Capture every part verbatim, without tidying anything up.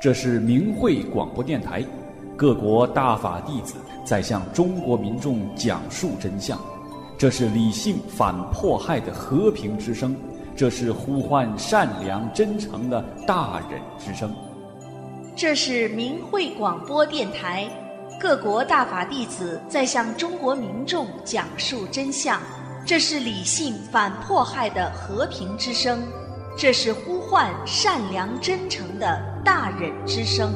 这是明慧广播电台，各国大法弟子在向中国民众讲述真相。这是理性反迫害的和平之声，这是呼唤善良真诚的大忍之声。 这是明慧广播电台，各国大法弟子在向中国民众讲述真相。这是理性反迫害的和平之声，这是呼唤善良真诚的大忍之声。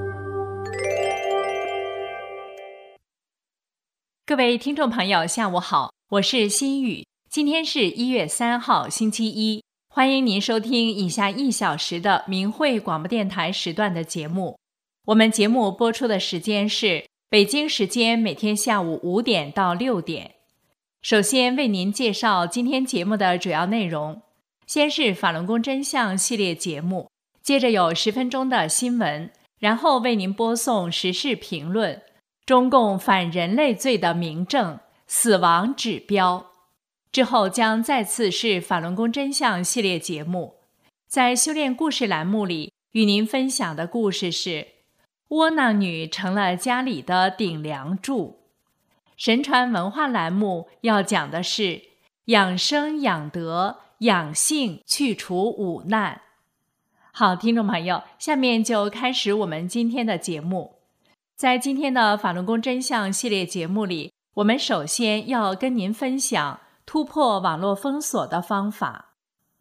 各位听众朋友，下午好，我是心雨。今天是一月三号，星期一，欢迎您收听以下一小时的明慧广播电台时段的节目。我们节目播出的时间是北京时间每天下午五点到六点。首先为您介绍今天节目的主要内容，先是法轮功真相系列节目，接着有十分钟的新闻，然后为您播送时事评论，中共反人类罪的明证，死亡指标。之后将再次是法轮功真相系列节目，在修炼故事栏目里与您分享的故事是窝囊女成了家里的顶梁柱。神传文化栏目要讲的是养生养德，养性去除五难。好，听众朋友，下面就开始我们今天的节目。在今天的法轮功真相系列节目里，我们首先要跟您分享突破网络封锁的方法。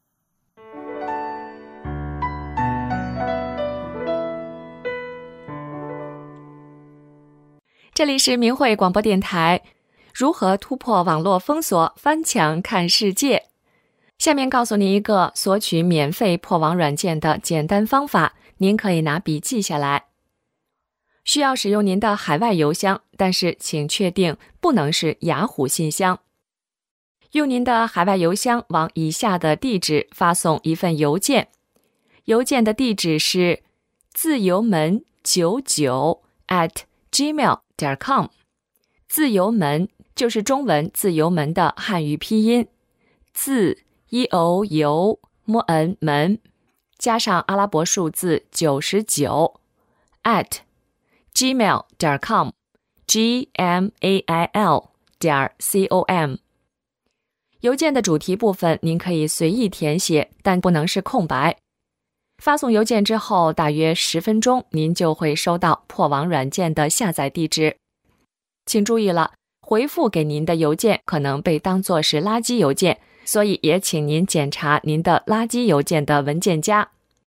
这里是明慧广播电台，如何突破网络封锁，翻墙看世界。下面告诉您一个索取免费破网软件的简单方法，您可以拿笔记下来。需要使用您的海外邮箱，但是请确定不能是雅虎信箱。用您的海外邮箱往以下的地址发送一份邮件，邮件的地址是自由门九九 at gmail 点 com。 自由门就是中文自由门的汉语拼音，自 e o u m n 门加上阿拉伯数字九十九 at gmail 点 com g m a i l 点 com。 邮件的主题部分您可以随意填写，但不能是空白。发送邮件之后大约十分钟，您就会收到破网软件的下载地址。请注意了，回复给您的邮件可能被当作是垃圾邮件，所以也请您检查您的垃圾邮件的文件夹。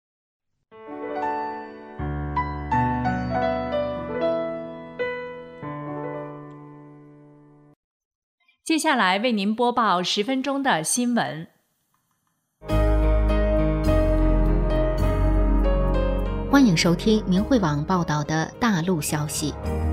接下来为您播报十分钟的新闻。 欢迎收听明慧网报道的大陆消息。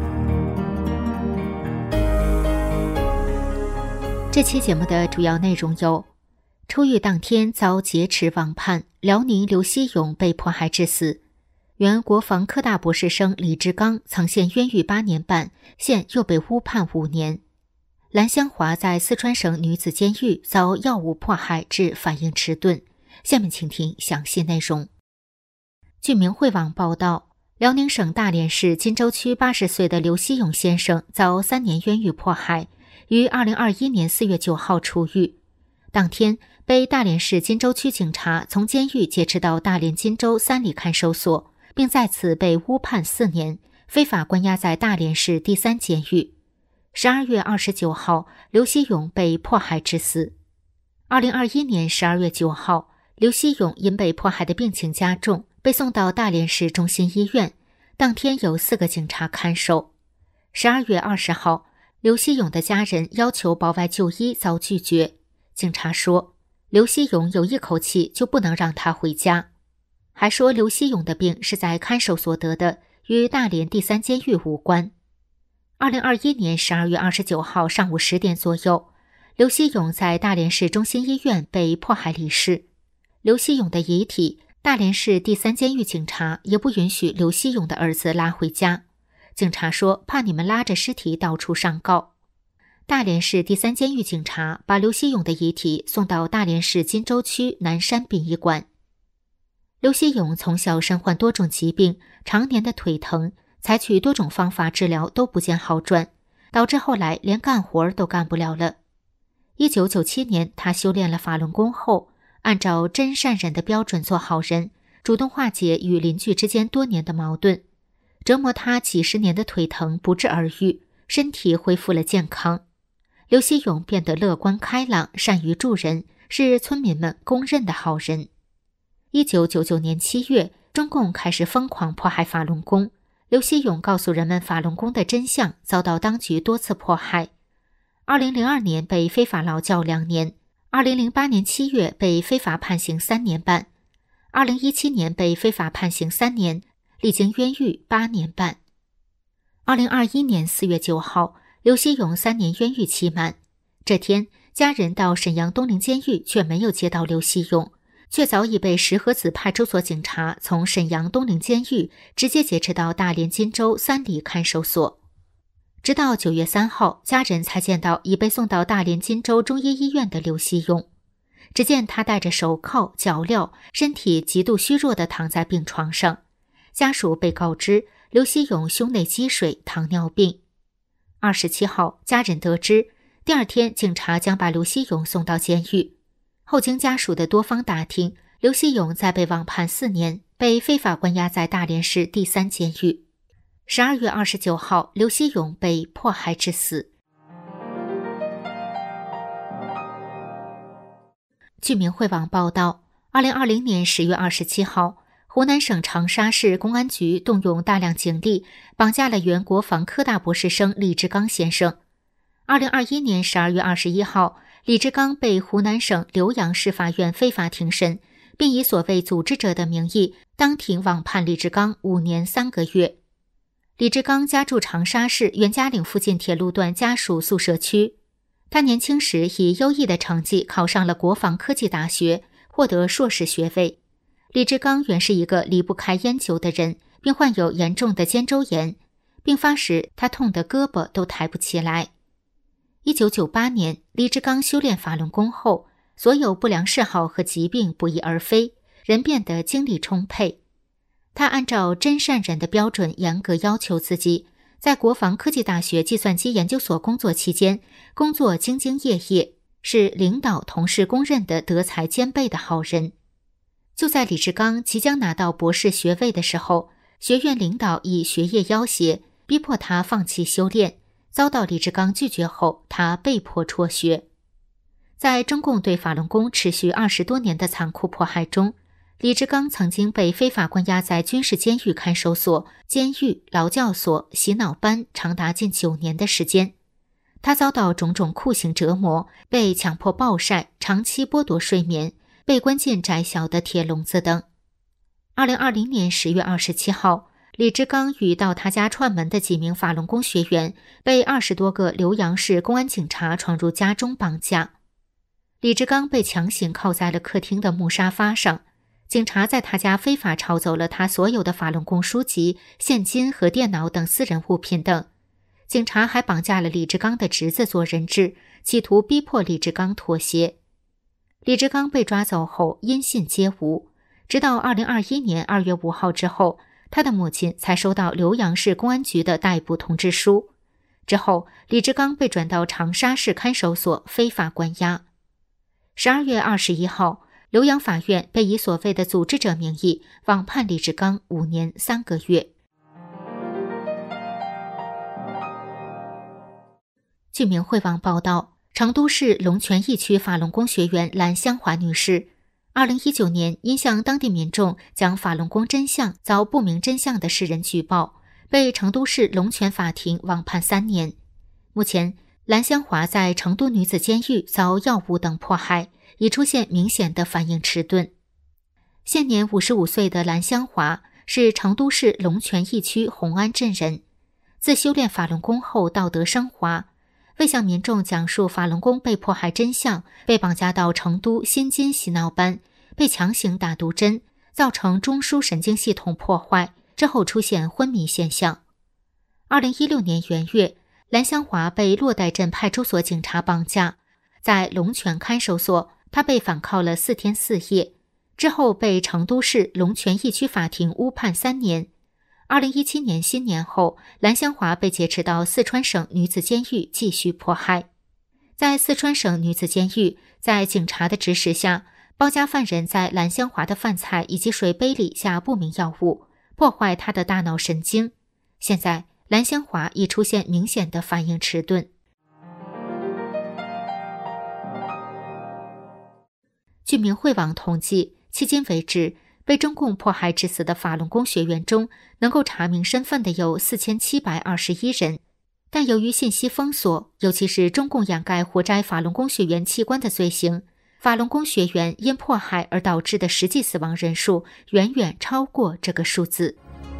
这期节目的主要内容有：出狱当天遭劫持网判，辽宁刘希勇被迫害致死；原国防科大博士生李志刚曾陷冤狱八年半，现又被诬判五年；蓝香华在四川省女子监狱遭药物迫害致反应迟钝。下面请听详细内容。据明慧网报道，辽宁省大连市金州区八十岁的刘希勇先生遭三年冤狱迫害，于二零二一年四月九号出狱。当天被大连市金州区警察从监狱劫持到大连金州三里看守所，并在此被诬判四年，非法关押在大连市第三监狱。十二月二十九号，刘希勇被迫害致死。二零二一年十二月九号，刘希勇因被迫害的病情加重，被送到大连市中心医院，当天有四个警察看守。十二月二十号，刘希勇的家人要求保外就医遭拒绝，警察说刘希勇有一口气就不能让他回家，还说刘希勇的病是在看守所得的，与大连第三监狱无关。二零二一年十二月二十九号上午十点左右，刘希勇在大连市中心医院被迫害离世。刘希勇的遗体，大连市第三监狱警察也不允许刘希勇的儿子拉回家，警察说怕你们拉着尸体到处上告。大连市第三监狱警察把刘希勇的遗体送到大连市金州区南山殡仪馆。 刘希勇从小身患多种疾病，常年的腿疼，采取多种方法治疗都不见好转，导致后来连干活都干不了了。一九九七年，他修炼了法轮功后，按照真善忍的标准做好人，主动化解与邻居之间多年的矛盾，折磨他几十年的腿疼不治而愈，身体恢复了健康。刘希勇变得乐观开朗，善于助人，是村民们公认的好人。一九九九年七月，中共开始疯狂迫害法轮功，刘希勇告诉人们法轮功的真相，遭到当局多次迫害。二零零二年被非法劳教两年，二零零八年七月被非法判刑三年半，二零一七年被非法判刑三年，历经冤狱八年半。二零二一年四月九号，刘希勇三年冤狱期满，这天家人到沈阳东陵监狱却没有接到刘希勇，却早已被石河子派出所警察从沈阳东陵监狱直接劫持到大连金州三里看守所。直到九月三号，家人才见到已被送到大连金州中医医院的刘希勇。只见他戴着手铐脚镣，身体极度虚弱地躺在病床上。家属被告知刘希勇胸内积水，糖尿病。二十七号，家人得知，第二天警察将把刘希勇送到监狱。后经家属的多方打听，刘希勇再被网判四年，被非法关押在大连市第三监狱。十二月二十九号，刘希勇被迫害致死。据明慧网报道，二零二零年十月二十七号，湖南省长沙市公安局动用大量警力，绑架了原国防科大博士生李志刚先生。二零二一年十二月二十一号，李志刚被湖南省浏阳市法院非法庭审，并以所谓组织者的名义当庭网判李志刚五年三个月。李志刚家住长沙市袁家岭附近铁路段家属宿舍区。他年轻时以优异的成绩考上了国防科技大学，获得硕士学位。李志刚原是一个离不开烟酒的人，并患有严重的肩周炎，病发时他痛得胳膊都抬不起来。一九九八年，李志刚修炼法轮功后，所有不良嗜好和疾病不翼而飞，人变得精力充沛。他按照真善忍的标准严格要求自己，在国防科技大学计算机研究所工作期间，工作兢兢业业，是领导同事公认的德才兼备的好人。就在李志刚即将拿到博士学位的时候，学院领导以学业要挟，逼迫他放弃修炼，遭到李志刚拒绝后，他被迫辍学。在中共对法轮功持续二十多年的残酷迫害中，李志刚曾经被非法关押在军事监狱看守所、监狱、劳教所、洗脑班长达近九年的时间。他遭到种种酷刑折磨，被强迫暴晒，长期剥夺睡眠，被关进窄小的铁笼子等。二零二零年十月二十七号，李志刚与到他家串门的几名法轮功学员被二十多个浏阳市公安警察闯入家中绑架。李志刚被强行铐在了客厅的木沙发上，警察在他家非法抄走了他所有的法轮功书籍、现金和电脑等私人物品等。警察还绑架了李志刚的侄子做人质，企图逼迫李志刚妥协。李志刚被抓走后音信皆无，直到二零二一年二月五号之后，他的母亲才收到浏阳市公安局的逮捕通知书。之后，李志刚被转到长沙市看守所非法关押。十二月二十一号，浏阳法院被以所谓的组织者名义网判李志刚五年三个月。据明慧网报道，成都市龙泉驿区法轮功学员蓝香华女士，二零一九年因向当地民众讲法轮功真相遭不明真相的世人举报，被成都市龙泉法庭网判三年。目前，蓝香华在成都女子监狱遭药物等迫害，已出现明显的反应迟钝。现年五十五岁的蓝香华是成都市龙泉驿区红安镇人，自修炼法轮功后道德升华，为向民众讲述法轮功被迫害真相，被绑架到成都新津洗脑班，被强行打毒针，造成中枢神经系统破坏，之后出现昏迷现象。二零一六年元月，蓝香华被洛岱镇派出所警察绑架，在龙泉看守所，他被反铐了四天四夜， 之后被成都市龙泉驿区法庭误判三年。二零一七年新年后，蓝香华被劫持到四川省女子监狱继续迫害。在四川省女子监狱，在警察的指使下，包夹犯人在蓝香华的饭菜以及水杯里下不明药物，破坏她的大脑神经。现在蓝香华已出现明显的反应迟钝。据明慧网统计，迄今为止，被中共迫害致死的法轮功学员中，能够查明身份的有四千七百二十一人。但由于信息封锁，尤其是中共掩盖活摘法轮功学员器官的罪行，法轮功学员因迫害而导致的实际死亡人数远远超过这个数字。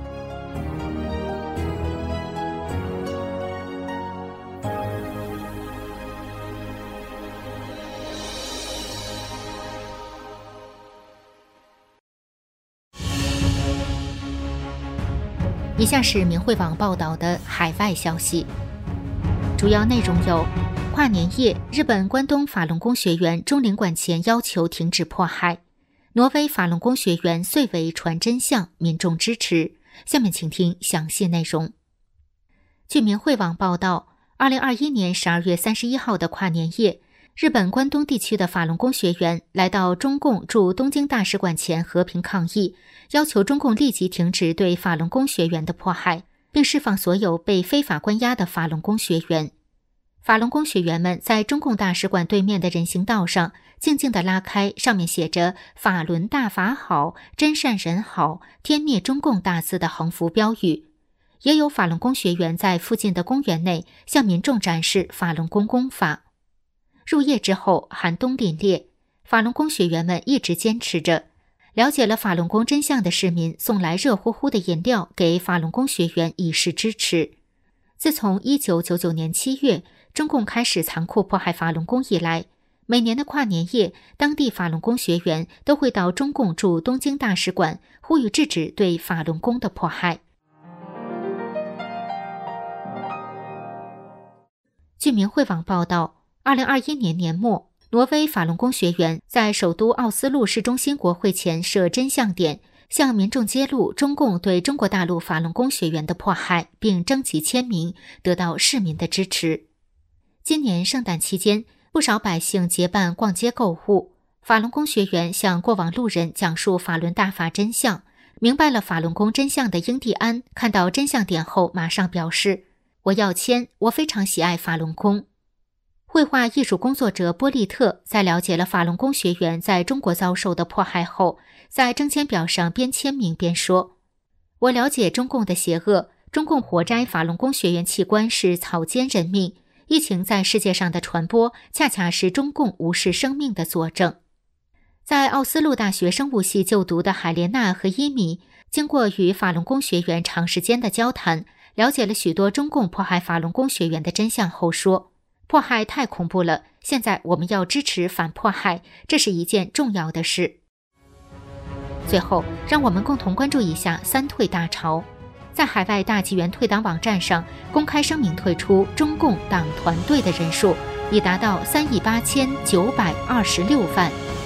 以下是明慧网报道的海外消息，主要内容有：跨年夜，日本关东法轮功学员钟领馆前要求停止迫害；挪威法轮功学员遂为传真相，民众支持。下面请听详细内容。据明慧网报道，二零二一年十二月三十一号的跨年夜，日本关东地区的法轮功学员来到中共驻东京大使馆前和平抗议，要求中共立即停止对法轮功学员的迫害，并释放所有被非法关押的法轮功学员。法轮功学员们在中共大使馆对面的人行道上静静地拉开上面写着“法轮大法好，真善人好，天灭中共”大字的横幅标语。也有法轮功学员在附近的公园内向民众展示法轮功功法。入夜之后，寒冬凛冽，法轮功学员们一直坚持着。了解了法轮功真相的市民送来热乎乎的饮料给法轮功学员以示支持。自从一九九九年七月中共开始残酷迫害法轮功以来，每年的跨年夜，当地法轮功学员都会到中共驻东京大使馆呼吁制止对法轮功的迫害。据明慧网报道，二零二一年年末，挪威法轮功学员在首都奥斯陆市中心国会前设真相点，向民众揭露中共对中国大陆法轮功学员的迫害，并征集签名，得到市民的支持。今年圣诞期间，不少百姓结伴逛街购物，法轮功学员向过往路人讲述法轮大法真相。明白了法轮功真相的英蒂安看到真相点后马上表示，我要签，我非常喜爱法轮功。绘画艺术工作者波利特在了解了法轮功学员在中国遭受的迫害后，在征签表上边签名边说，我了解中共的邪恶，中共活摘法轮功学员器官是草菅人命，疫情在世界上的传播恰恰是中共无视生命的佐证。在奥斯陆大学生物系就读的海莲娜和伊米，经过与法轮功学员长时间的交谈，了解了许多中共迫害法轮功学员的真相后说，迫害太恐怖了，现在我们要支持反迫害，这是一件重要的事。最后，让我们共同关注一下三退大潮。在海外大纪元退党网站上公开声明退出中共党团队的人数已达到三亿八千九百二十六万。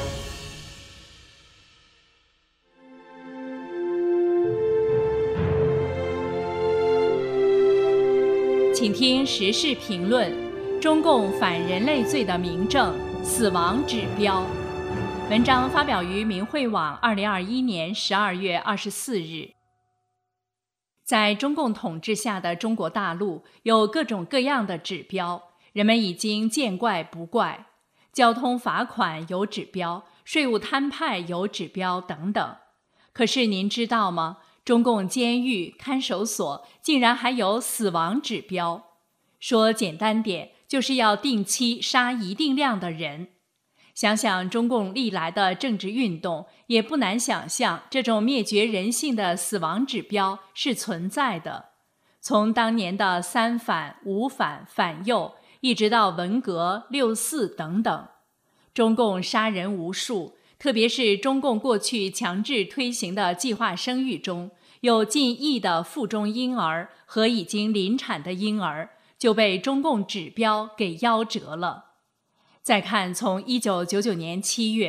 请听时事评论：中共反人类罪的明证，死亡指标。文章发表于明慧网二零二一年十二月二十四日。在中共统治下的中国大陆，有各种各样的指标，人们已经见怪不怪。交通罚款有指标，税务摊派有指标等等。可是您知道吗？中共监狱、看守所竟然还有死亡指标。说简单点，就是要定期杀一定量的人。想想中共历来的政治运动，也不难想象这种灭绝人性的死亡指标是存在的。从当年的三反、五反、反右，一直到文革、六四等等，中共杀人无数。特别是中共过去强制推行的计划生育中，有近亿的腹中婴儿和已经临产的婴儿就被中共指标给夭折了。再看从一九九九年七月，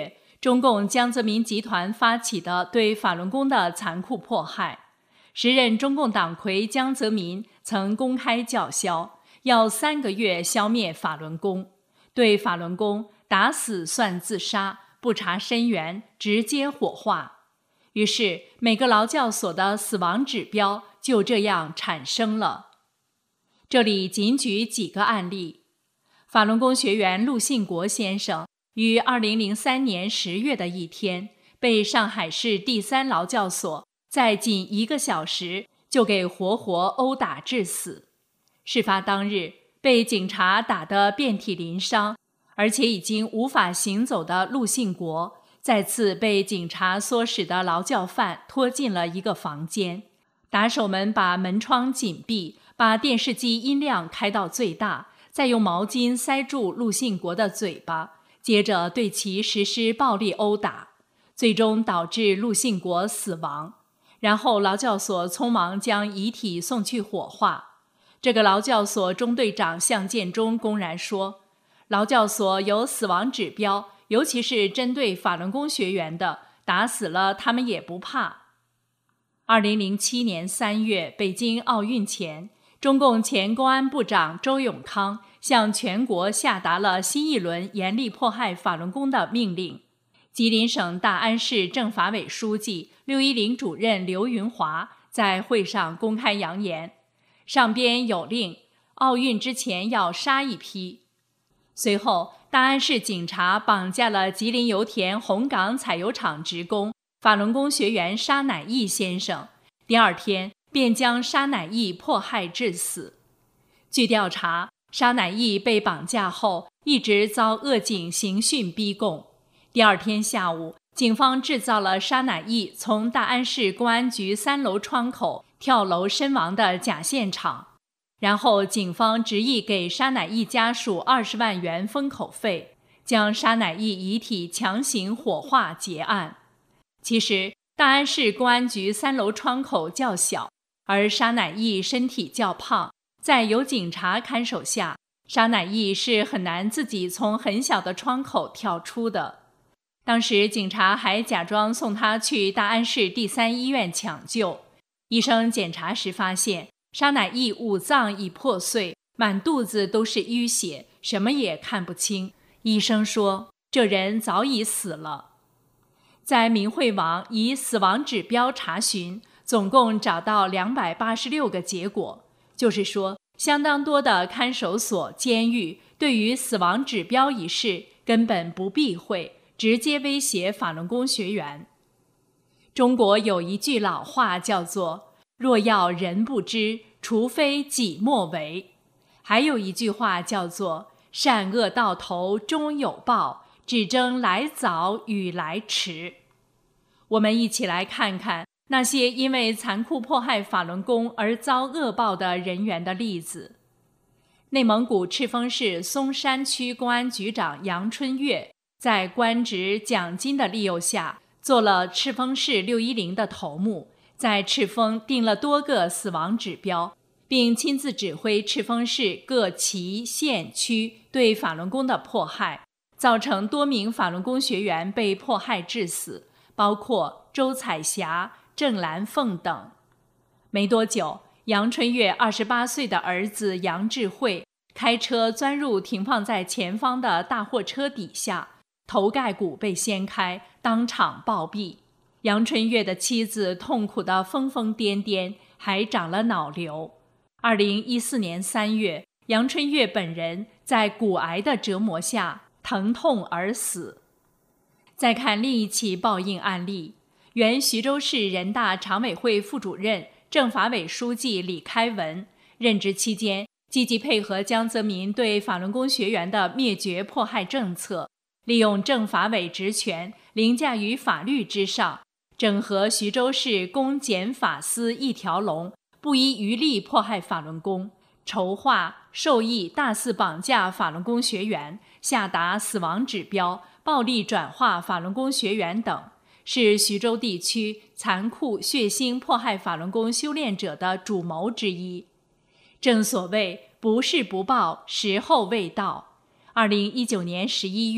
中共江泽民集团发起的对法轮功的残酷迫害。时任中共党魁江泽民曾公开叫嚣，要三个月消灭法轮功，对法轮功打死算自杀，不查身源，直接火化。于是每个劳教所的死亡指标就这样产生了。这里仅举几个案例。法轮功学员陆信国先生于二零零三年十月的一天，被上海市第三劳教所在仅一个小时就给活活殴打致死。事发当日，被警察打得遍体鳞伤，而且已经无法行走的陆信国，再次被警察唆使的劳教犯拖进了一个房间。打手们把门窗紧闭，把电视机音量开到最大，再用毛巾塞住陆信国的嘴巴，接着对其实施暴力殴打，最终导致陆信国死亡。然后劳教所匆忙将遗体送去火化。这个劳教所中队长向建中公然说，劳教所有死亡指标，尤其是针对法轮功学员的，打死了他们也不怕。二零零七年三月，北京奥运前，中共前公安部长周永康向全国下达了新一轮严厉迫害法轮功的命令。吉林省大安市政法委书记、六一零主任刘云华在会上公开扬言，上边有令，奥运之前要杀一批。随后，大安市警察绑架了吉林油田红岗采油厂职工法轮功学员沙乃义先生，第二天便将沙乃义迫害致死。据调查，沙乃义被绑架后一直遭恶警刑讯逼供。第二天下午，警方制造了沙乃义从大安市公安局三楼窗口跳楼身亡的假现场，然后警方执意给沙乃义家属二十万元封口费，将沙乃义遗体强行火化结案。其实大安市公安局三楼窗口较小，而沙乃义身体较胖，在有警察看守下，沙乃义是很难自己从很小的窗口跳出的。当时警察还假装送他去大安市第三医院抢救，医生检查时发现沙乃义五脏已破碎，满肚子都是淤血，什么也看不清。医生说这人早已死了。在明慧网以死亡指标查询，总共找到两百八十六个结果，就是说相当多的看守所、监狱对于死亡指标一事根本不避讳，直接威胁法轮功学员。中国有一句老话叫做若要人不知，除非己莫为。还有一句话叫做善恶到头终有报，只争来早与来迟。我们一起来看看那些因为残酷迫害法轮功而遭恶报的人员的例子。内蒙古赤峰市松山区公安局长杨春月在官职奖金的利诱下，做了赤峰市六一零的头目，在赤峰定了多个死亡指标，并亲自指挥赤峰市各旗县区对法轮功的迫害，造成多名法轮功学员被迫害致死，包括周彩霞、郑兰凤等。没多久，杨春月二十八岁的儿子杨智慧开车钻入停放在前方的大货车底下，头盖骨被掀开，当场暴毙。杨春月的妻子痛苦得疯疯癫癫，还长了脑瘤。二零一四年三月，杨春月本人在骨癌的折磨下疼痛而死。再看另一起报应案例，原徐州市人大常委会副主任、政法委书记李开文，任职期间积极配合江泽民对法轮功学员的灭绝迫害政策，利用政法委职权凌驾于法律之上，整合徐州市公检法司一条龙，不遗余力迫害法轮功，筹划、授意大肆绑架法轮功学员，下达死亡指标，暴力转化法轮功学员等，是徐州地区残酷血腥迫害法轮功修炼者的主谋之一。正所谓不是不报，时候未到。二零一九年十一月，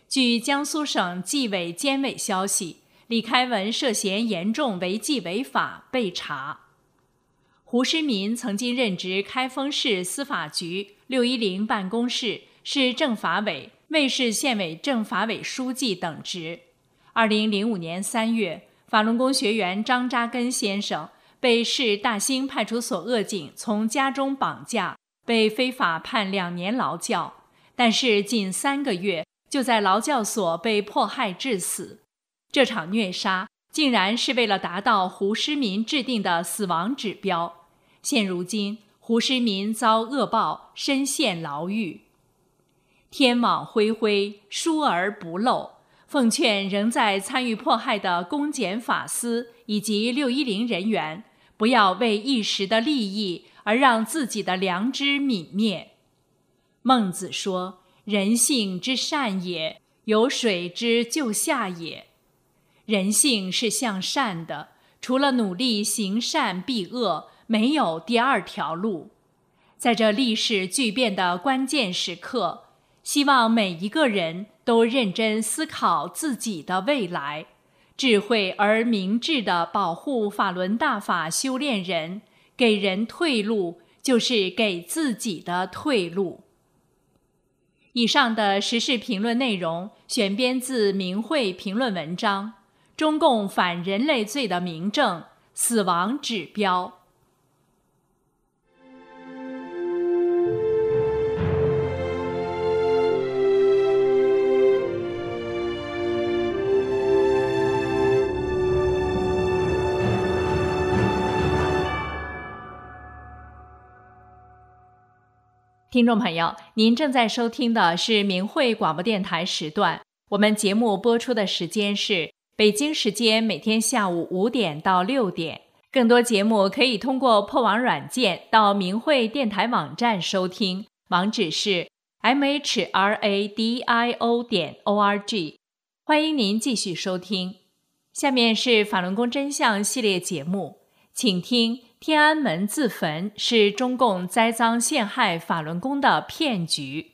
据江苏省纪委监委消息，李开文涉嫌严重违纪违法被查。胡诗民曾经任职开封市司法局六一零办公室，是政法委、尉市县委政法委书记等职。二零零五年三月，法轮功学员张扎根先生被市大兴派出所恶警从家中绑架，被非法判两年劳教，但是仅三个月就在劳教所被迫害致死。这场虐杀竟然是为了达到胡诗民制定的死亡指标。现如今，胡诗民遭恶报，身陷牢狱。天网恢恢，疏而不漏。奉劝仍在参与迫害的公检法司以及六一零人员，不要为一时的利益而让自己的良知泯灭。孟子说：“人性之善也，有水之就下也。”人性是向善的，除了努力行善避恶，没有第二条路。在这历史巨变的关键时刻，希望每一个人都认真思考自己的未来，智慧而明智地保护法轮大法修炼人，给人退路，就是给自己的退路。以上的时事评论内容选编自明慧评论文章《中共反人类罪的明证：死亡指标》。听众朋友，您正在收听的是明慧广播电台时段，我们节目播出的时间是北京时间每天下午五点到六点。更多节目可以通过破网软件到明慧电台网站收听，网址是 m h r a d i o 点 o r g。 欢迎您继续收听。下面是法轮功真相系列节目，请听天安门自焚是中共栽赃陷害法轮功的骗局。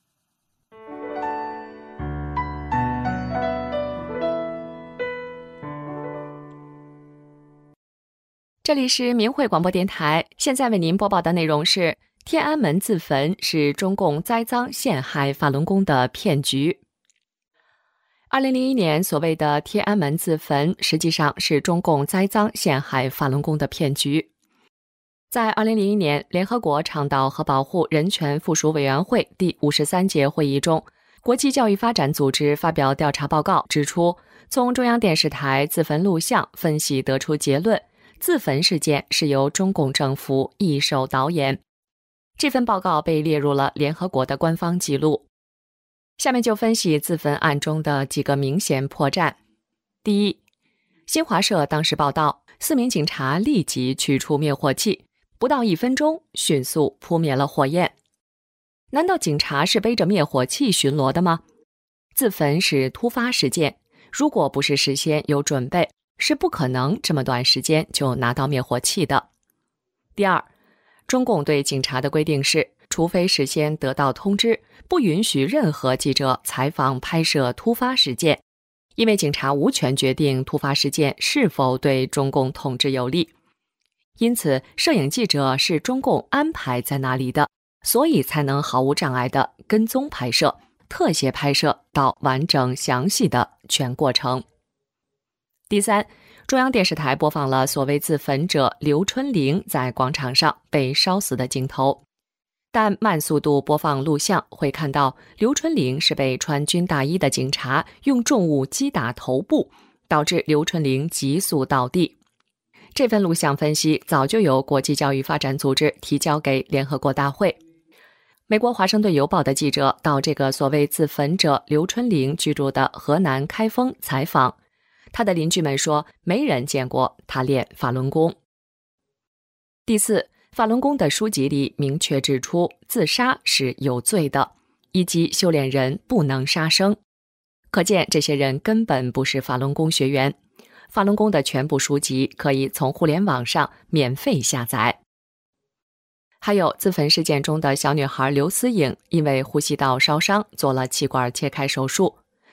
这里是明慧广播电台，现在为您播报的内容是天安门自焚是中共栽赃陷害法轮功的骗局。二零零一年所谓的天安门自焚，实际上是中共栽赃陷害法轮功的骗局。在二零零一年联合国倡导和保护人权附属委员会第五十三届会议中，国际教育发展组织发表调查报告，指出从中央电视台自焚录像分析得出结论，自焚事件是由中共政府一手导演。这份报告被列入了联合国的官方记录。下面就分析自焚案中的几个明显破绽。第一，新华社当时报道，四名警察立即取出灭火器，不到一分钟迅速扑灭了火焰。难道警察是背着灭火器巡逻的吗？自焚是突发事件，如果不是事先有准备，是不可能这么短时间就拿到灭火器的。第二，中共对警察的规定是，除非事先得到通知，不允许任何记者采访拍摄突发事件，因为警察无权决定突发事件是否对中共统治有利。因此，摄影记者是中共安排在那里的，所以才能毫无障碍地跟踪拍摄、特写拍摄到完整详细的全过程。第三，中央电视台播放了所谓自焚者刘春玲在广场上被烧死的镜头，但慢速度播放录像会看到刘春玲是被穿军大衣的警察用重物击打头部，导致刘春玲急速倒地。这份录像分析早就由国际教育发展组织提交给联合国大会。美国华盛顿邮报的记者到这个所谓自焚者刘春玲居住的河南开封采访，他的邻居们说，没人见过他练法轮功。第四，法轮功的书籍里明确指出，自杀是有罪的，以及修炼人不能杀生。可见这些人根本不是法轮功学员。法轮功的全部书籍可以从互联网上免费下载。还有自焚事件中的小女孩刘思颖，因为呼吸道烧伤做了气管切开手术，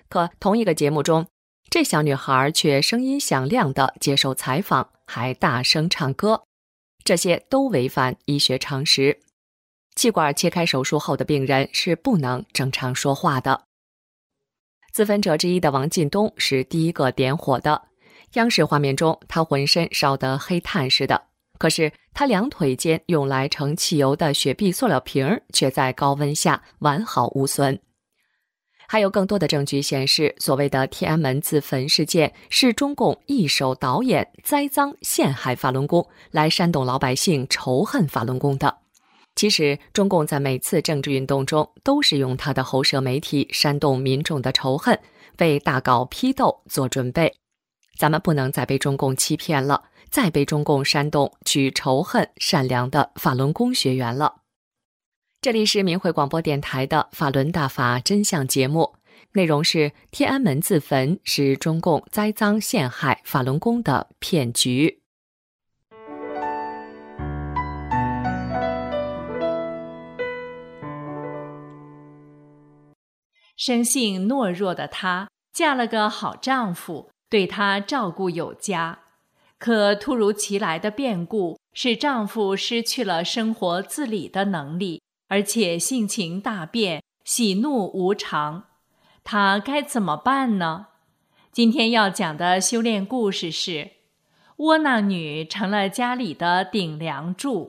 可同一个节目中，这小女孩却声音响亮地接受采访，还大声唱歌，这些都违反医学常识。气管切开手术后的病人是不能正常说话的。自焚者之一的王进东是第一个点火的。央视画面中，他浑身烧得黑炭似的，可是他两腿间用来盛汽油的雪碧塑料瓶却在高温下完好无损。还有更多的证据显示，所谓的天安门自焚事件是中共一手导演栽赃陷害法轮功，来煽动老百姓仇恨法轮功的。其实中共在每次政治运动中都是用他的喉舌媒体煽动民众的仇恨，为大搞批斗做准备。咱们不能再被中共欺骗了，再被中共煽动去仇恨善良的法轮功学员了。这里是明慧广播电台的法轮大法真相节目，内容是天安门自焚是中共栽赃陷害法轮功的骗局。 生性懦弱的她，嫁了个好丈夫，对她照顾有加。可突如其来的变故使丈夫失去了生活自理的能力，而且性情大变，喜怒无常。她该怎么办呢？今天要讲的修炼故事是窝囊女成了家里的顶梁柱。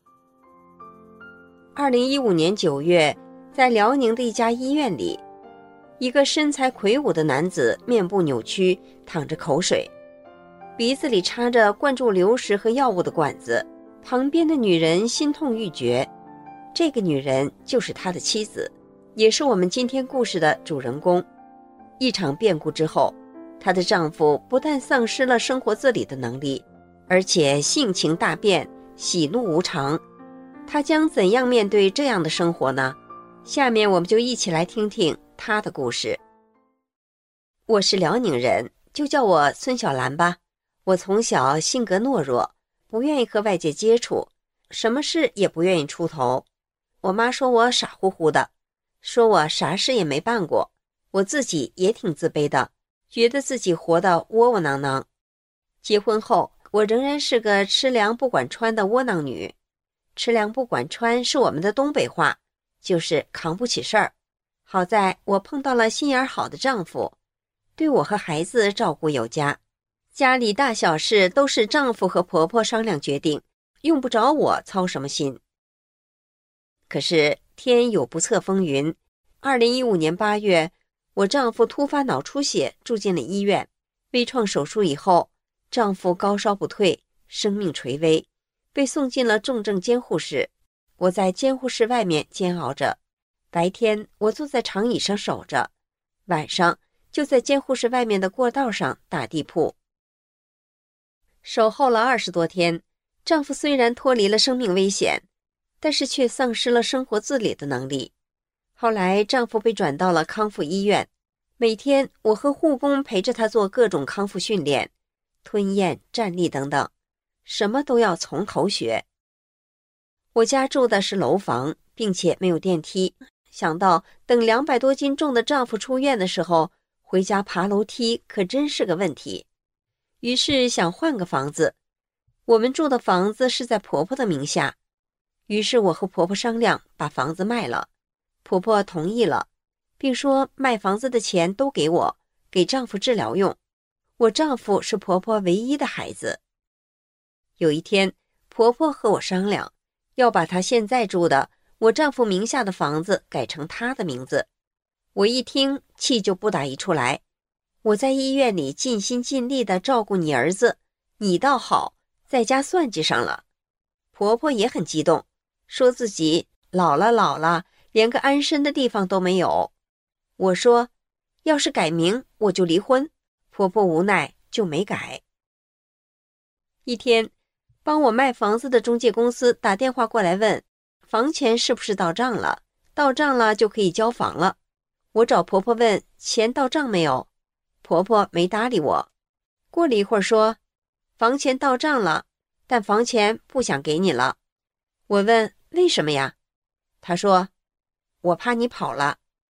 二零一五年九月，在辽宁的一家医院里，一个身材魁梧的男子面部扭曲，淌着口水，鼻子里插着灌注流食和药物的管子。旁边的女人心痛欲绝，这个女人就是他的妻子，也是我们今天故事的主人公。一场变故之后，她的丈夫不但丧失了生活自理的能力，而且性情大变，喜怒无常。她将怎样面对这样的生活呢？下面我们就一起来听听她的故事。我是辽宁人，就叫我孙小兰吧。我从小性格懦弱，不愿意和外界接触，什么事也不愿意出头。我妈说我傻乎乎的，说我啥事也没办过。我自己也挺自卑的，觉得自己活得窝窝囊囊。结婚后，我仍然是个吃凉不管穿的窝囊女。吃凉不管穿是我们的东北话，就是扛不起事儿。好在我碰到了心眼好的丈夫，对我和孩子照顾有加，家里大小事都是丈夫和婆婆商量决定，用不着我操什么心。可是天有不测风云，二零一五年八月，我丈夫突发脑出血，住进了医院。微创手术以后，丈夫高烧不退，生命垂危，被送进了重症监护室。我在监护室外面煎熬着，白天我坐在长椅上守着，晚上就在监护室外面的过道上打地铺。守候了二十多天，丈夫虽然脱离了生命危险，但是却丧失了生活自理的能力。后来丈夫被转到了康复医院，每天我和护工陪着他做各种康复训练，吞咽、站立等等，什么都要从头学。我家住的是楼房，并且没有电梯，想到等两百多斤重的丈夫出院的时候，回家爬楼梯可真是个问题。于是想换个房子。我们住的房子是在婆婆的名下，于是我和婆婆商量把房子卖了。婆婆同意了，并说卖房子的钱都给我，给丈夫治疗用。我丈夫是婆婆唯一的孩子。有一天，婆婆和我商量，要把她现在住的我丈夫名下的房子改成她的名字。我一听，气就不打一处来。我在医院里尽心尽力地照顾你儿子，你倒好，在家算计上了。婆婆也很激动，说自己老了老了，连个安身的地方都没有。我说，要是改名，我就离婚。婆婆无奈，就没改。一天，帮我卖房子的中介公司打电话过来问，房钱是不是到账了？到账了就可以交房了。我找婆婆问，钱到账没有？婆婆没搭理我。过了一会儿说，房钱到账了，但房钱不想给你了。我问为什么呀？她说，我怕你跑了。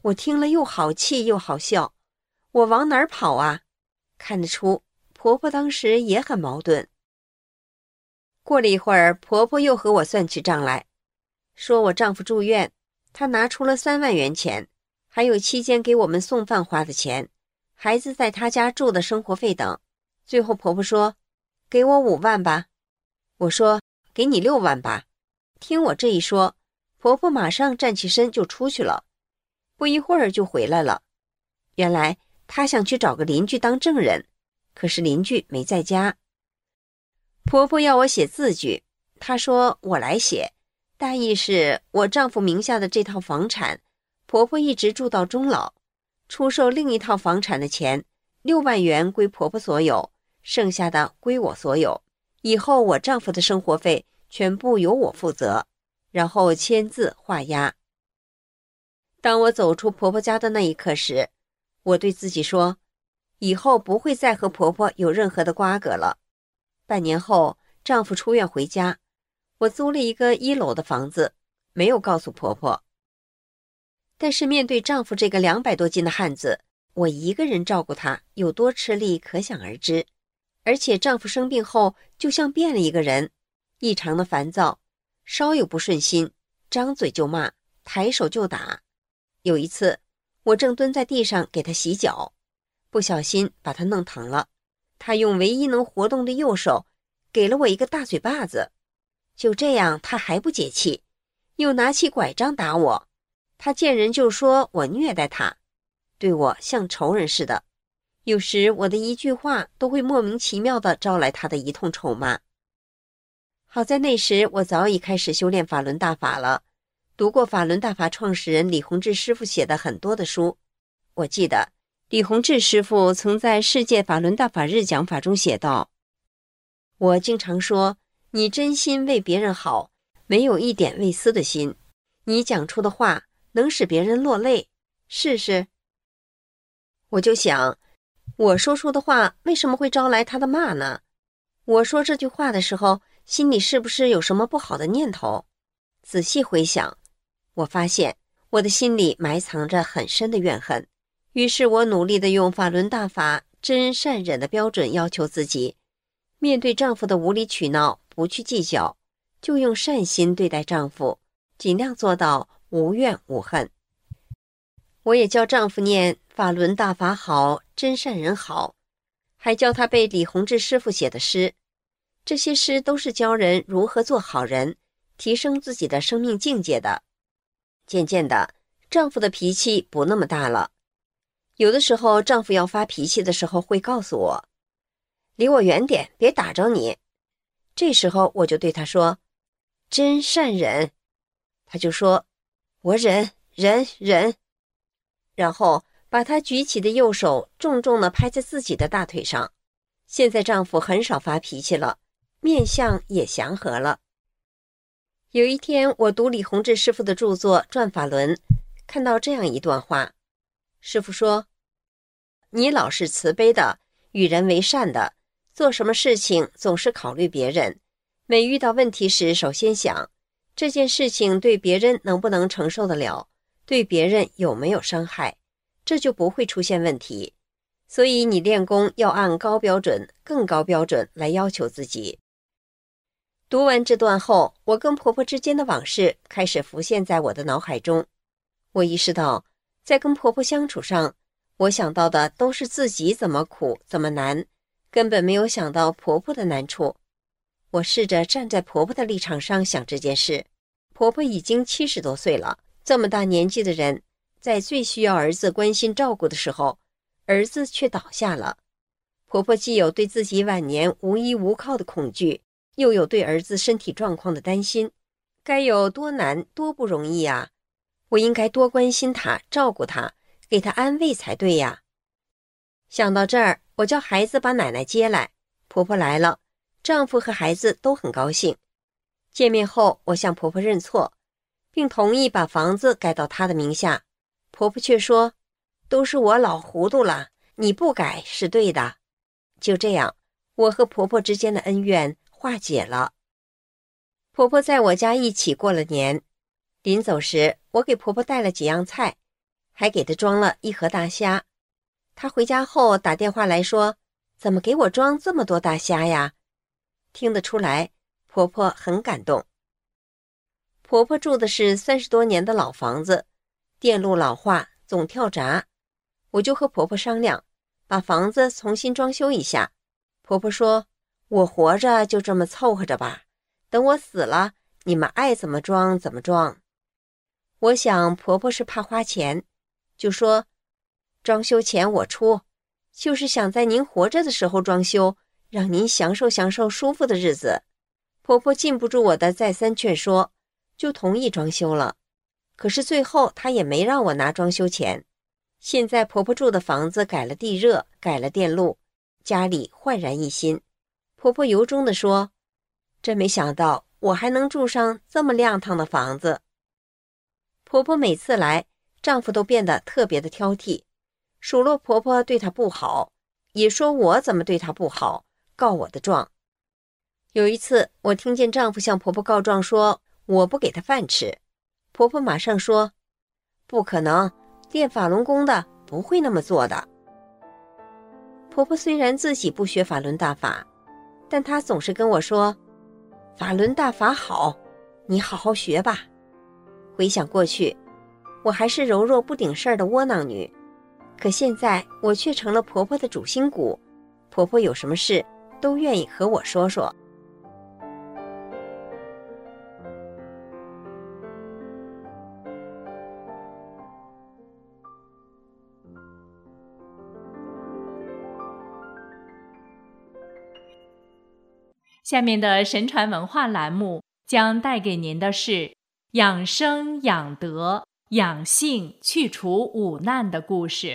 我听了又好气又好笑，我往哪儿跑啊？看得出婆婆当时也很矛盾。过了一会儿，婆婆又和我算起账来，说我丈夫住院，她拿出了三万元钱，还有期间给我们送饭花的钱，孩子在她家住的生活费等。最后婆婆说，给我五万吧。我说，给你六万吧。听我这一说，婆婆马上站起身就出去了，不一会儿就回来了。原来她想去找个邻居当证人，可是邻居没在家。婆婆要我写字据，她说我来写，大意是我丈夫名下的这套房产，婆婆一直住到终老，出售另一套房产的钱，六万元归婆婆所有，剩下的归我所有，以后我丈夫的生活费全部由我负责，然后签字画押。当我走出婆婆家的那一刻时，我对自己说，以后不会再和婆婆有任何的瓜葛了。半年后，丈夫出院回家，我租了一个一楼的房子，没有告诉婆婆。但是面对丈夫这个两百多斤的汉子，我一个人照顾他有多吃力可想而知。而且丈夫生病后就像变了一个人，异常的烦躁，稍有不顺心，张嘴就骂，抬手就打。有一次，我正蹲在地上给他洗脚，不小心把他弄疼了，他用唯一能活动的右手给了我一个大嘴巴子。就这样他还不解气，又拿起拐杖打我。他见人就说我虐待他，对我像仇人似的，有时我的一句话都会莫名其妙地招来他的一通臭骂。好在那时我早已开始修炼法轮大法了，读过法轮大法创始人李洪志师傅写的很多的书。我记得李洪志师傅曾在世界法轮大法日讲法中写道，我经常说，你真心为别人好，没有一点为私的心，你讲出的话能使别人落泪，试试。我就想，我说出的话为什么会招来他的骂呢？我说这句话的时候，心里是不是有什么不好的念头？仔细回想，我发现我的心里埋藏着很深的怨恨。于是我努力地用法轮大法真善忍的标准要求自己，面对丈夫的无理取闹不去计较，就用善心对待丈夫，尽量做到无怨无恨。我也教丈夫念法轮大法好，真善人好，还教他背李洪志师傅写的诗。这些诗都是教人如何做好人，提升自己的生命境界的。渐渐的，丈夫的脾气不那么大了。有的时候丈夫要发脾气的时候会告诉我，离我远点，别打着你。这时候我就对他说，真善忍。他就说，我忍忍忍。然后把他举起的右手重重地拍在自己的大腿上。现在丈夫很少发脾气了，面相也祥和了。有一天我读李洪志师傅的著作《转法轮》，看到这样一段话。师傅说，你老是慈悲的，与人为善的，做什么事情总是考虑别人，每遇到问题时首先想，这件事情对别人能不能承受得了，对别人有没有伤害，这就不会出现问题。所以你练功要按高标准、更高标准来要求自己。读完这段后，我跟婆婆之间的往事开始浮现在我的脑海中。我意识到，在跟婆婆相处上，我想到的都是自己怎么苦怎么难，根本没有想到婆婆的难处。我试着站在婆婆的立场上想这件事。婆婆已经七十多岁了，这么大年纪的人，在最需要儿子关心照顾的时候，儿子却倒下了。婆婆既有对自己晚年无依无靠的恐惧，又有对儿子身体状况的担心，该有多难多不容易啊！我应该多关心他，照顾他，给他安慰才对呀。想到这儿，我叫孩子把奶奶接来。婆婆来了，丈夫和孩子都很高兴。见面后，我向婆婆认错，并同意把房子改到她的名下。婆婆却说，都是我老糊涂了，你不改是对的。就这样，我和婆婆之间的恩怨化解了。婆婆在我家一起过了年，临走时我给婆婆带了几样菜， 还给她装了一盒大虾。她回家后打电话来说，怎么给我装这么多大虾呀？听得出来，婆婆很感动。婆婆住的是三十多年的老房子，电路老化，总跳闸。我就和婆婆商量，把房子重新装修一下。婆婆说，我活着就这么凑合着吧，等我死了，你们爱怎么装怎么装。我想婆婆是怕花钱，就说装修钱我出，就是想在您活着的时候装修，让您享受享受舒服的日子。婆婆禁不住我的再三劝说，就同意装修了。可是最后她也没让我拿装修钱。现在婆婆住的房子改了地热，改了电路，家里焕然一新。婆婆由衷地说，真没想到我还能住上这么亮堂的房子。婆婆每次来，丈夫都变得特别的挑剔，数落婆婆对她不好，也说我怎么对她不好，告我的状。有一次，我听见丈夫向婆婆告状说我不给她饭吃，婆婆马上说，不可能，练法轮功的不会那么做的。婆婆虽然自己不学法轮大法，但她总是跟我说，法轮大法好，你好好学吧。回想过去，我还是柔弱不顶事儿的窝囊女，可现在我却成了婆婆的主心骨，婆婆有什么事都愿意和我说说。 下面的神传文化栏目将带给您的是养生养德、养性去除五难的故事。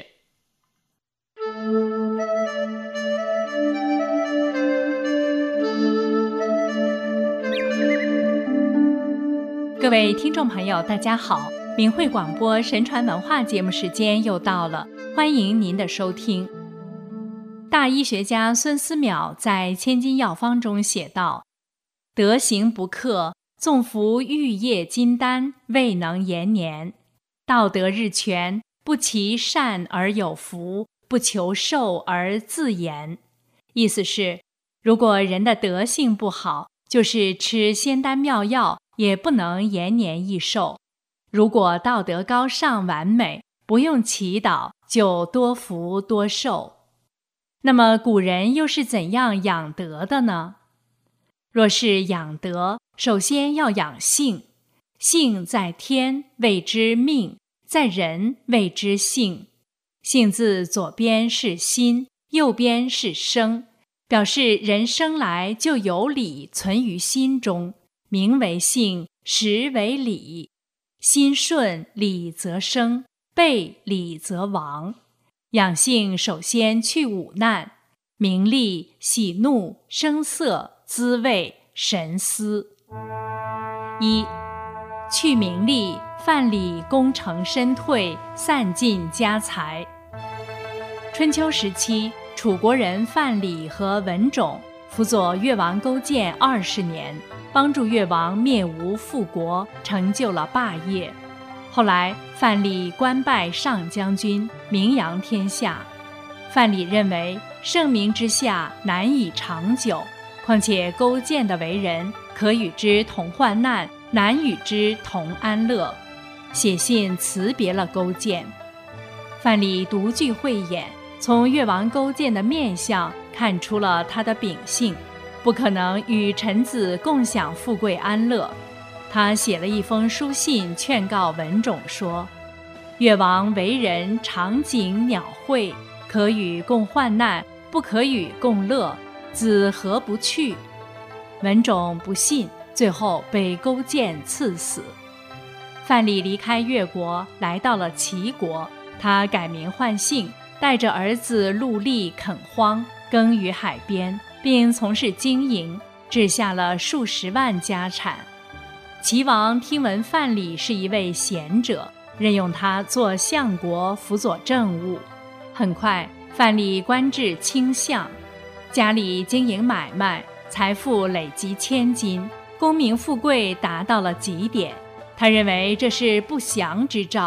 各位听众朋友，大家好，明慧广播神传文化节目时间又到了，欢迎您的收听。大医学家孙思邈在《千金药方》中写道，德行不克，纵服玉液金丹，未能延年。道德日全，不其善而有福，不求寿而自延。意思是，如果人的德性不好，就是吃仙丹妙药也不能延年益寿；如果道德高尚完美，不用祈祷就多福多寿。那么古人又是怎样养德的呢？若是养德，首先要养性。性在天，谓之命；在人，谓之性。性字左边是心，右边是生，表示人生来就有理存于心中，名为性，实为理。心顺，理则生；背理则亡。养性首先去五难：名利、喜怒、声色、滋味、神思。一、去名利，范蠡功成身退，散尽家财。春秋时期，楚国人范蠡和文种辅佐越王勾践二十年，帮助越王灭吴复国，成就了霸业。后来范蠡官拜上将军，名扬天下。范蠡认为盛名之下难以长久，况且勾践的为人可与之同患难，难与之同安乐，写信辞别了勾践。范蠡独具慧眼，从越王勾践的面相看出了他的秉性，不可能与臣子共享富贵安乐。他写了一封书信劝告文种说，越王为人长颈鸟喙，可与共患难，不可与共乐，子何不去？文种不信，最后被勾践赐死。范蠡离开越国，来到了齐国，他改名换姓，带着儿子陆力垦荒，耕于海边，并从事经营，置下了数十万家产。齐王听闻范蠡是一位贤者，任用他做相国，辅佐政务。很快，范蠡官至卿相，家里经营买卖，财富累积千金，功名富贵达到了极点。他认为这是不祥之兆，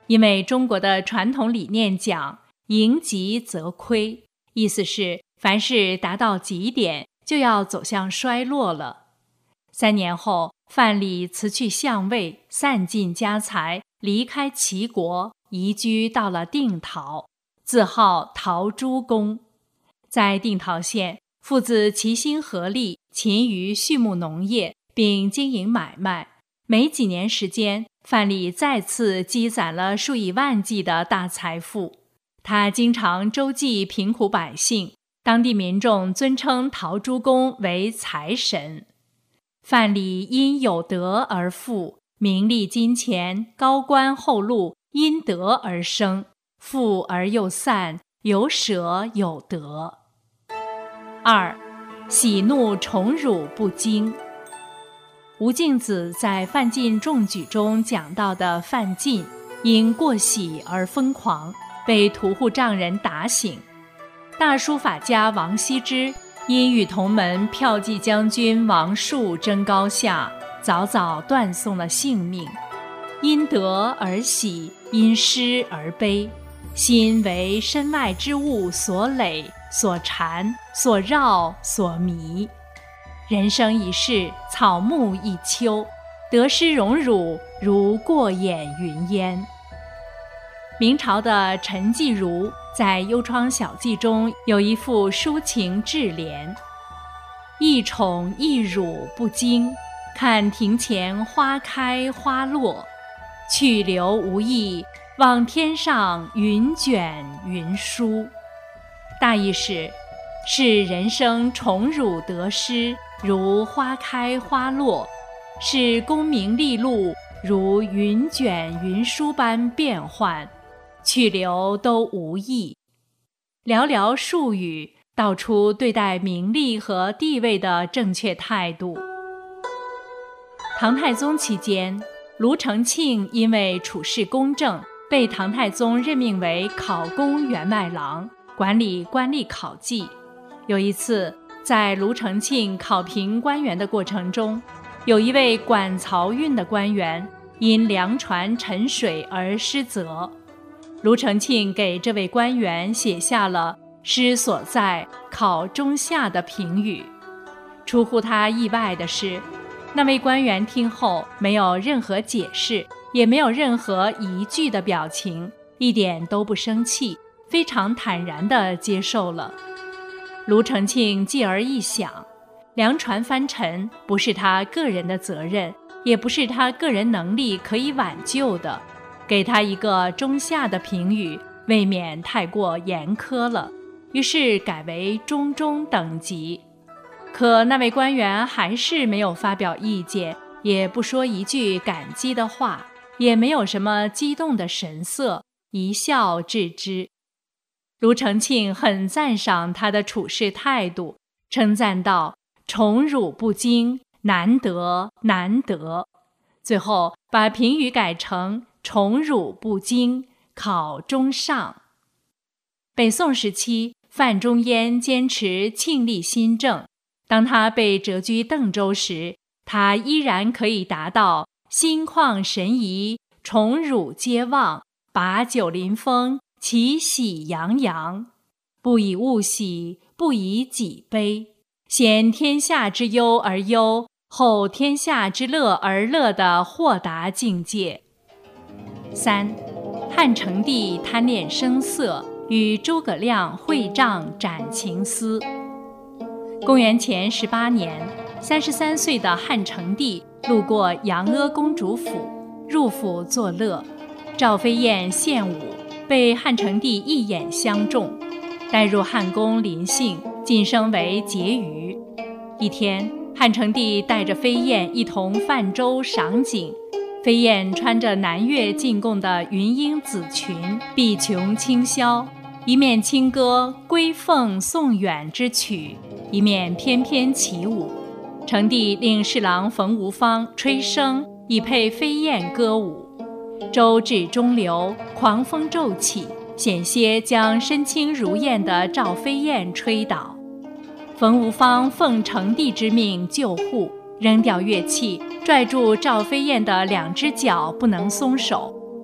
因为中国的传统理念讲盈极则亏，意思是凡事达到极点就要走向衰落了。三年后，范蠡辞去相位，散尽家财，离开齐国，移居到了定陶，自号陶朱公。在定陶县，父子齐心合力，勤于畜牧农业，并经营买卖。没几年时间，范蠡再次积攒了数以万计的大财富。他经常周济贫苦百姓，当地民众尊称陶朱公为财神。范蠡因有德而富，名利金钱、高官厚禄因德而生，富而又散，有舍有得。二，喜怒宠辱不惊。吴敬梓在范进中举中讲到的范进，因过喜而疯狂，被屠户丈人打醒。大书法家王羲之因与同门骠骑将军王树争高下，早早断送了性命。因得而喜，因失而悲，心为身外之物所累、所缠、所绕、所迷。人生一世，草木一秋，得失荣辱如过眼云烟。明朝的陈继儒在《幽窗小记》中有一副抒情智联：一宠一辱不惊，看庭前花开花落，去留无意，望天上云卷云舒。大意是，视人生宠辱得失如花开花落，视功名利禄如云卷云舒般变幻，去留都无益。寥寥数语道出对待名利和地位的正确态度。唐太宗期间，卢承庆因为处事公正，被唐太宗任命为考功员外郎，管理官吏考绩。有一次，在卢承庆考评官员的过程中，有一位管漕运的官员因粮船沉水而失责。卢承庆给这位官员写下了失所在，考中下的评语。出乎他意外的是，那位官员听后没有任何解释，也没有任何疑惧的表情，一点都不生气，非常坦然地接受了。卢承庆继而一想，粮船翻沉不是他个人的责任，也不是他个人能力可以挽救的，给他一个中下的评语，未免太过严苛了，于是改为中中等级。可那位官员还是没有发表意见，也不说一句感激的话，也没有什么激动的神色，一笑置之。卢承庆很赞赏他的处事态度，称赞道：宠辱不惊，难得难得。最后把评语改成宠辱不惊，考中上。北宋时期，范仲淹坚持庆历新政，当他被谪居邓州时，他依然可以达到心旷神怡，宠辱皆忘，把酒临风，其喜洋洋，不以物喜，不以己悲，先天下之忧而忧，后天下之乐而乐的豁达境界。三，汉成帝贪恋声色，与诸葛亮会帐斩情丝。公元前十八年，三十三岁的汉成帝路过杨阿公主府，入府作乐。赵飞燕献舞，被汉成帝一眼相中，带入汉宫临幸，晋升为婕妤。一天，汉成帝带着飞燕一同泛舟赏景。飞燕穿着南越进贡的云英紫裙，碧琼轻绡，一面轻歌归凤送远之曲，一面翩翩起舞。成帝令侍郎冯无方吹笙，以配飞燕歌舞。舟至中流，狂风骤起，险些将身轻如燕的赵飞燕吹倒。冯无方奉成帝之命救护，扔掉乐器，拽住赵飞燕的两只脚不能松手。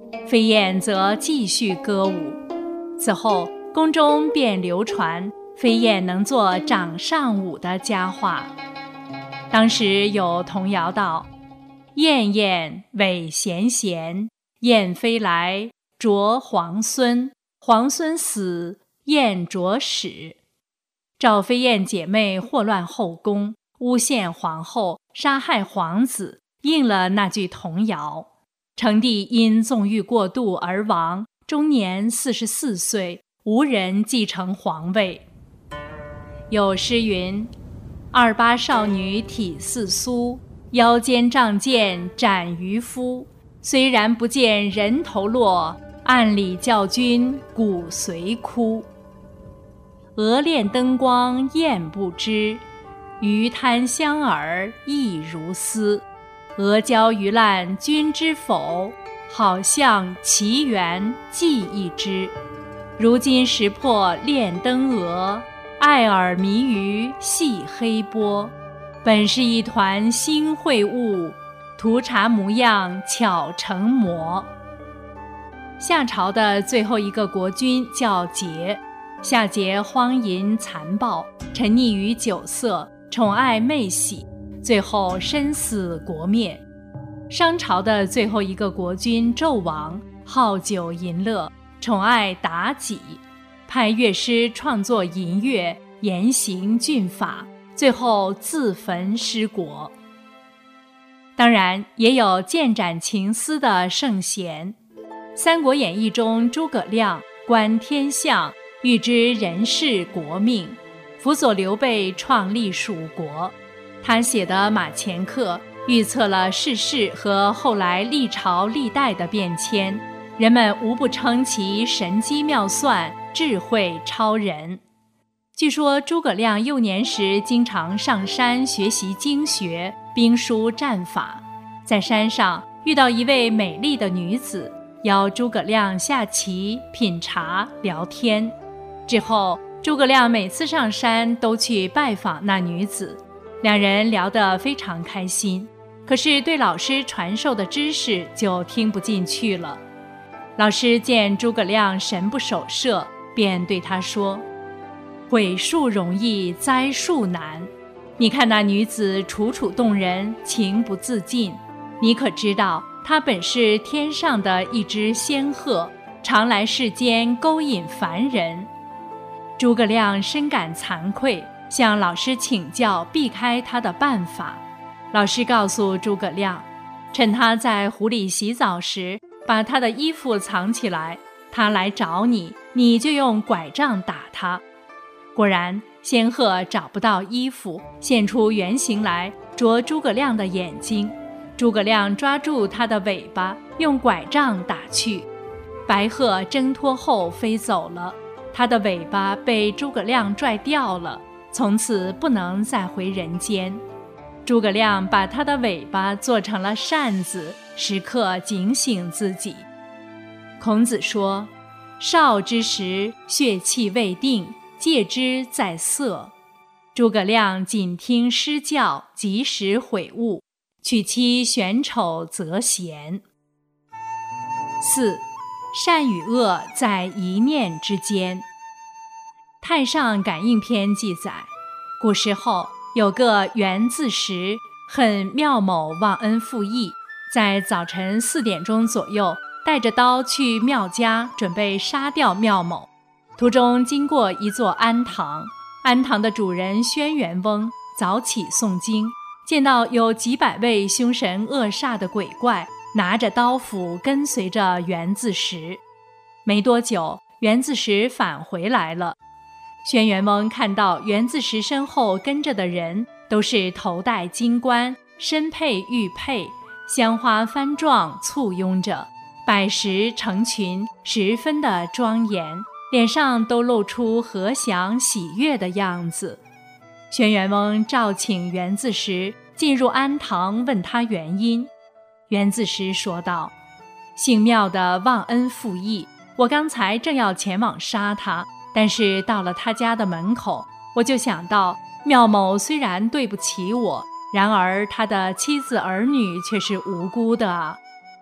飞燕则继续歌舞。此后，宫中便流传飞燕能做掌上舞的佳话。当时有童谣道：燕燕尾衔衔，燕飞来啄皇孙，皇孙死，燕啄屎。赵飞燕姐妹祸乱后宫，诬陷皇后，杀害皇子，应了那句童谣。成帝因纵欲过度而亡，终年四十四岁，无人继承皇位。有诗云：二八少女体似酥，腰间仗剑斩渔夫。虽然不见人头落，暗里教君骨髓枯。鹅恋灯光雁不知，鱼滩香饵亦如丝。鹅椒鱼烂君知否？好像奇缘记一枝。如今识破炼灯鹅，爱饵迷鱼戏黑波。本是一团新秽物，图茶模样巧成魔。夏朝的最后一个国君叫桀，夏桀荒淫残暴，沉溺于酒色，宠爱妹喜，最后身死国灭。商朝的最后一个国君纣王，好酒淫乐，宠爱妲己，派乐师创作淫乐，严刑峻法，最后自焚失国。当然也有剑斩情丝的圣贤。三国演义中，诸葛亮观天象，预知人事国命，辅佐刘备创立蜀国。他写的《马前课》预测了世事和后来历朝历代的变迁，人们无不称其神机妙算，智慧超人。据说诸葛亮幼年时经常上山学习经学、兵书战法，在山上遇到一位美丽的女子，邀诸葛亮下棋、品茶、聊天。之后诸葛亮每次上山都去拜访那女子，两人聊得非常开心，可是对老师传授的知识就听不进去了。老师见诸葛亮神不守舍，便对他说：毁树容易栽树难，你看那女子楚楚动人，情不自禁，你可知道她本是天上的一只仙鹤，常来世间勾引凡人。诸葛亮深感惭愧，向老师请教避开他的办法。老师告诉诸葛亮，趁他在湖里洗澡时，把他的衣服藏起来，他来找你，你就用拐杖打他。果然，仙鹤找不到衣服，现出原形来，啄诸葛亮的眼睛。诸葛亮抓住他的尾巴，用拐杖打去。白鹤挣脱后飞走了，他的尾巴被诸葛亮拽掉了，从此不能再回人间。诸葛亮把他的尾巴做成了扇子，时刻警醒自己。孔子说：少之时，血气未定，戒之在色。诸葛亮谨听师教，及时悔悟，娶妻选丑择贤。四，善与恶在一念之间。太上感应篇记载，古时候有个袁自时，恨庙某忘恩负义，在早晨四点钟左右，带着刀去庙家，准备杀掉庙某。途中经过一座庵堂，庵堂的主人轩辕翁早起诵经，见到有几百位凶神恶煞的鬼怪拿着刀斧跟随着袁自时。没多久，袁自时返回来了。轩辕翁看到袁自时身后跟着的人都是头戴金冠，身佩玉佩，香花幡状簇拥着，百十成群，十分的庄严，脸上都露出和祥喜悦的样子。轩辕翁召请袁自时进入庵堂，问他原因。袁自时说道：姓庙的忘恩负义，我刚才正要前往杀他，但是到了他家的门口，我就想到庙某虽然对不起我，然而他的妻子儿女却是无辜的啊。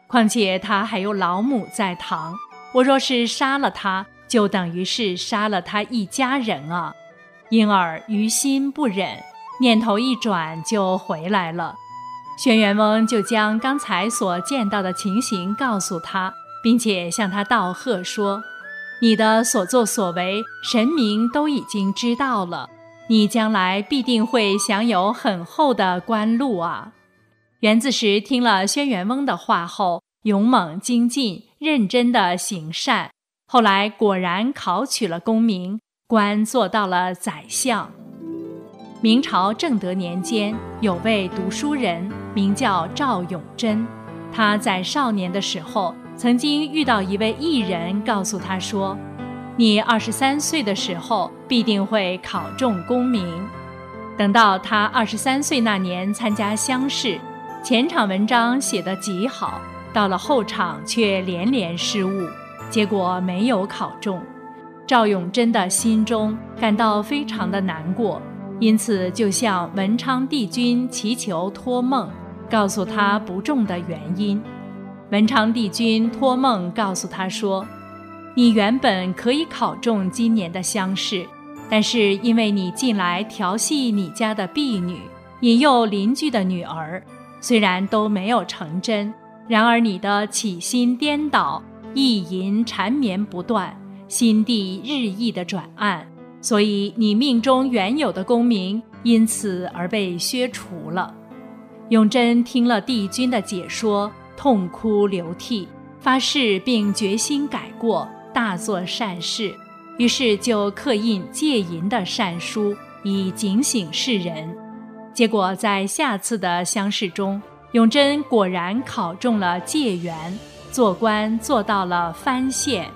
况且他还有老母在堂，我若是杀了他，就等于是杀了他一家人啊。因而于心不忍，念头一转就回来了。轩辕翁就将刚才所见到的情形告诉他，并且向他道贺说：你的所作所为，神明都已经知道了，你将来必定会享有很厚的官禄啊。袁自实听了轩辕翁的话后，勇猛精进，认真地行善，后来果然考取了功名，官做到了宰相。明朝正德年间，有位读书人名叫赵永贞，他在少年的时候曾经遇到一位艺人，告诉他说：你二十三岁的时候必定会考中功名。等到他二十三岁那年参加乡试，前场文章写得极好，到了后场却连连失误，结果没有考中。赵永贞的心中感到非常的难过，因此就向文昌帝君祈求托梦，告诉他不中的原因。文昌帝君托梦告诉他说：你原本可以考中今年的乡试，但是因为你近来调戏你家的婢女，引诱邻居的女儿，虽然都没有成真，然而你的起心颠倒，意淫缠绵不断，心地日益的转暗，所以你命中原有的功名因此而被削除了。永贞听了帝君的解说，痛哭流涕，发誓并决心改过，大做善事，于是就刻印戒淫的善书，以警醒世人。结果在下次的乡试中，永贞果然考中了解元，做官做到了藩县。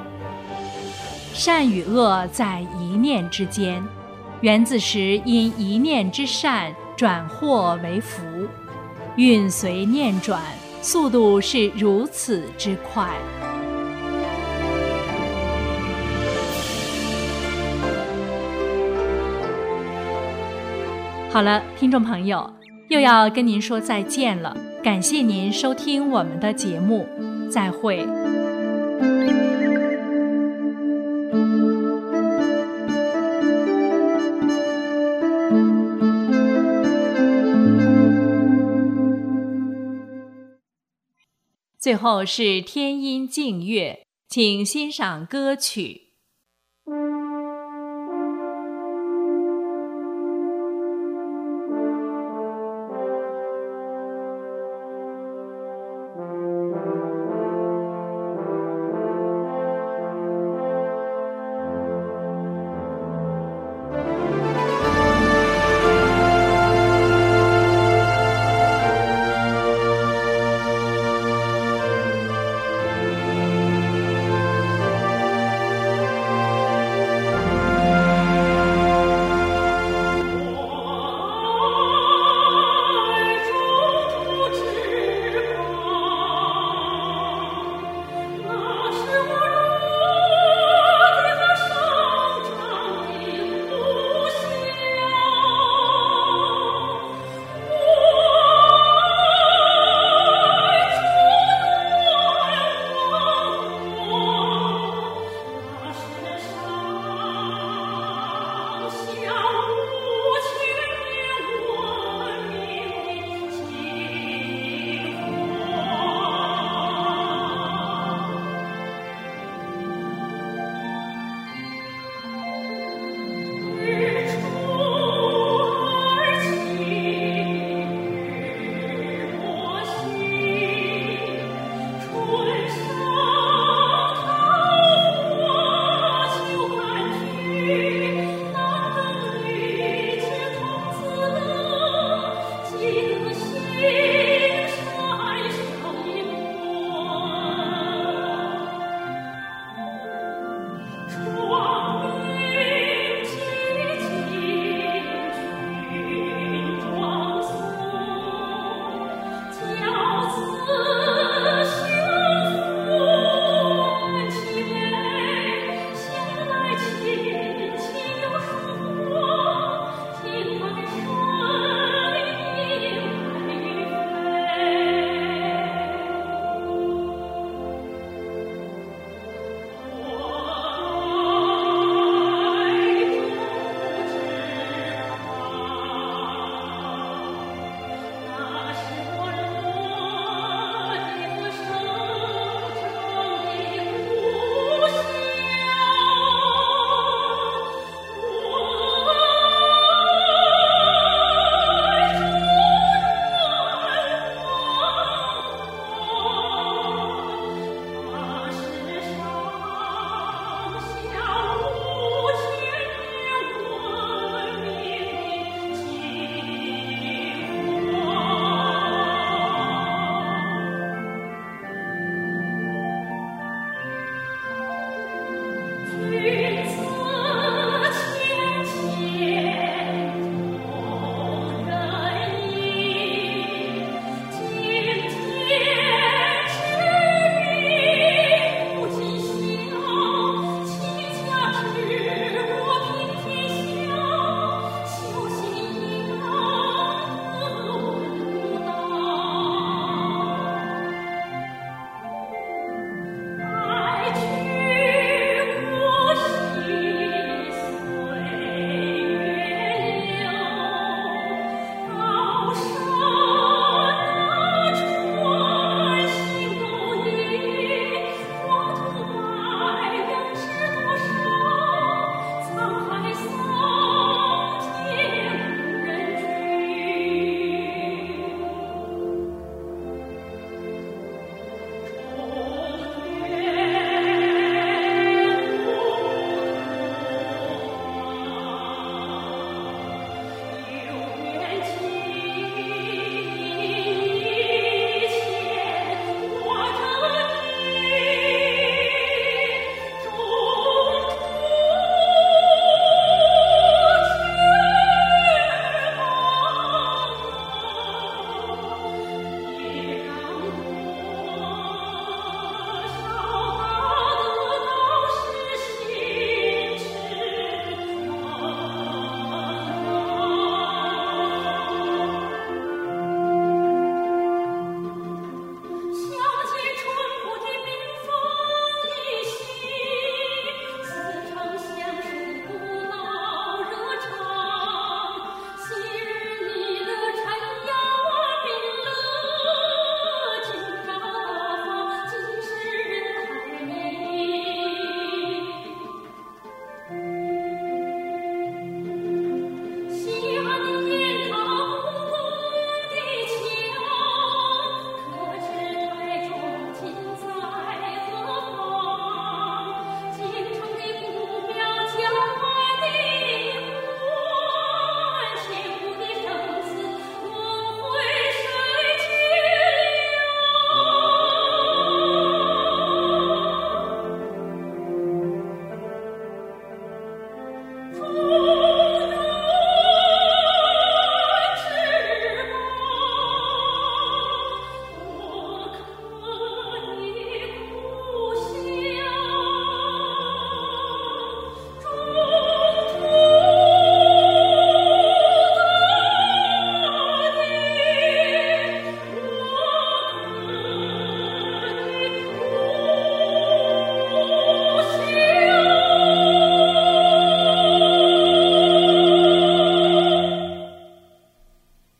善与恶在一念之间，袁自实因一念之善转祸为福，运随念转，速度是如此之快。好了，听众朋友，又要跟您说再见了，感谢您收听我们的节目，再会。最后是天音静乐，请欣赏歌曲。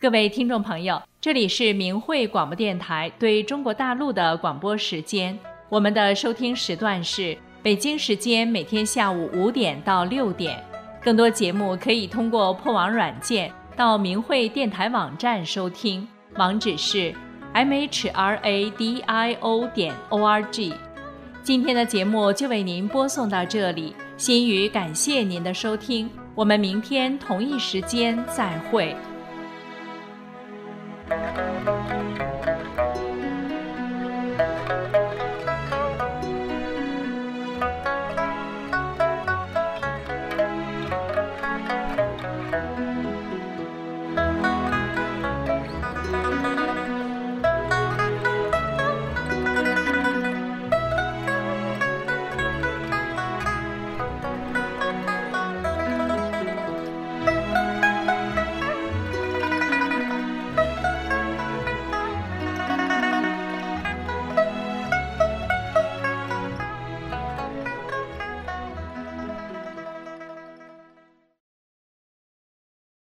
各位听众朋友，这里是明慧广播电台对中国大陆的广播时间，我们的收听时段是北京时间每天下午五点到六点。更多节目可以通过破网软件到明慧电台网站收听，网址是 m h r a d i o 点 o r g。 今天的节目就为您播送到这里，心语感谢您的收听，我们明天同一时间再会。